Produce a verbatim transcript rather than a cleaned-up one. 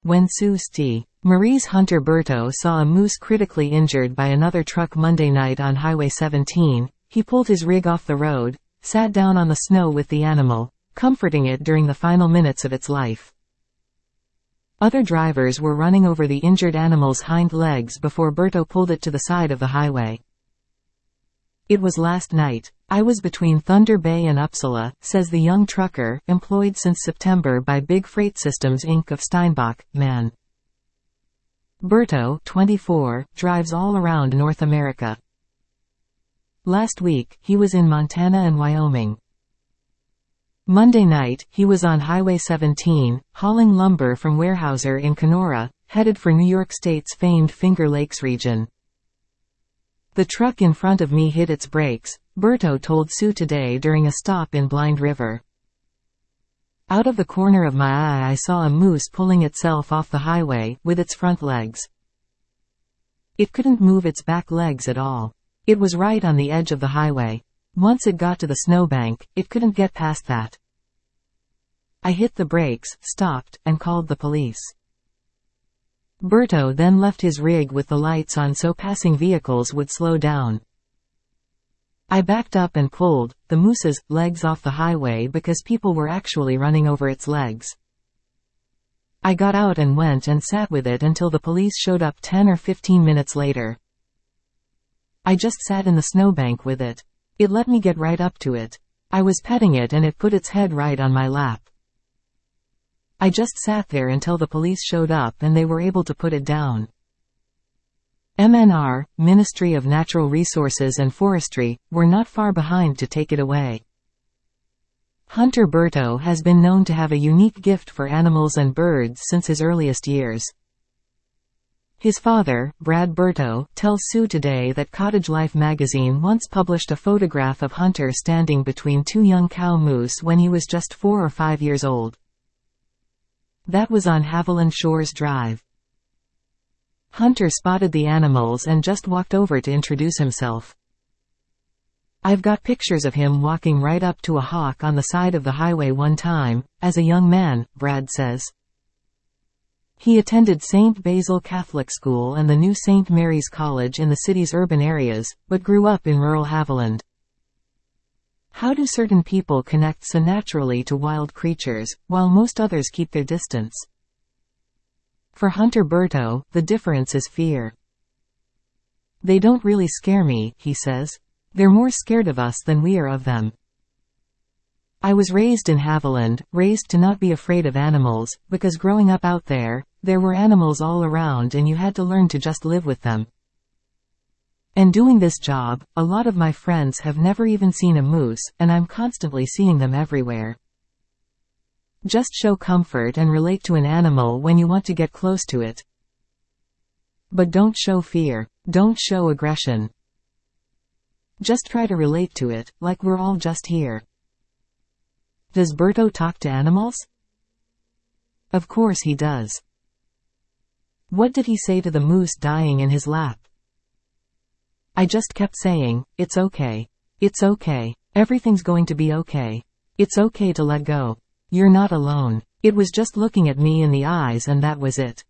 When Sue St. Marie's Hunter Berto saw a moose critically injured by another truck Monday night on Highway seventeen, he pulled his rig off the road, sat down on the snow with the animal, comforting it during the final minutes of its life. Other drivers were running over the injured animal's hind legs before Berto pulled it to the side of the highway. It was last night. I was between Thunder Bay and Uppsala, says the young trucker, employed since September by Big Freight Systems Incorporated of Steinbach, Man. Berto, twenty-four, drives all around North America. Last week, he was in Montana and Wyoming. Monday night, he was on Highway seventeen, hauling lumber from Weyerhaeuser in Kenora, headed for New York State's famed Finger Lakes region. The truck in front of me hit its brakes, Berto told Sue today during a stop in Blind River. Out of the corner of my eye I saw a moose pulling itself off the highway, with its front legs. It couldn't move its back legs at all. It was right on the edge of the highway. Once it got to the snowbank, it couldn't get past that. I hit the brakes, stopped, and called the police. Berto then left his rig with the lights on so passing vehicles would slow down. I backed up and pulled the moose's legs off the highway because people were actually running over its legs. I got out and went and sat with it until the police showed up ten or fifteen minutes later. I just sat in the snowbank with it. It let me get right up to it. I was petting it and it put its head right on my lap. I just sat there until the police showed up and they were able to put it down. M N R, Ministry of Natural Resources and Forestry, were not far behind to take it away. Hunter Berto has been known to have a unique gift for animals and birds since his earliest years. His father, Brad Berto, tells Sue today that Cottage Life magazine once published a photograph of Hunter standing between two young cow moose when he was just four or five years old. That was on Haviland Shores Drive. Hunter spotted the animals and just walked over to introduce himself. I've got pictures of him walking right up to a hawk on the side of the highway one time, as a young man, Brad says. He attended Saint Basil Catholic School and the new Saint Mary's College in the city's urban areas, but grew up in rural Haviland. How do certain people connect so naturally to wild creatures, while most others keep their distance? For Hunter Berto, the difference is fear. They don't really scare me, he says. They're more scared of us than we are of them. I was raised in Haviland, raised to not be afraid of animals, because growing up out there, there were animals all around and you had to learn to just live with them. And doing this job, a lot of my friends have never even seen a moose, and I'm constantly seeing them everywhere. Just show comfort and relate to an animal when you want to get close to it. But don't show fear. Don't show aggression. Just try to relate to it, like we're all just here. Does Berto talk to animals? Of course he does. What did he say to the moose dying in his lap? I just kept saying, it's okay. It's okay. Everything's going to be okay. It's okay to let go. You're not alone. It was just looking at me in the eyes and that was it.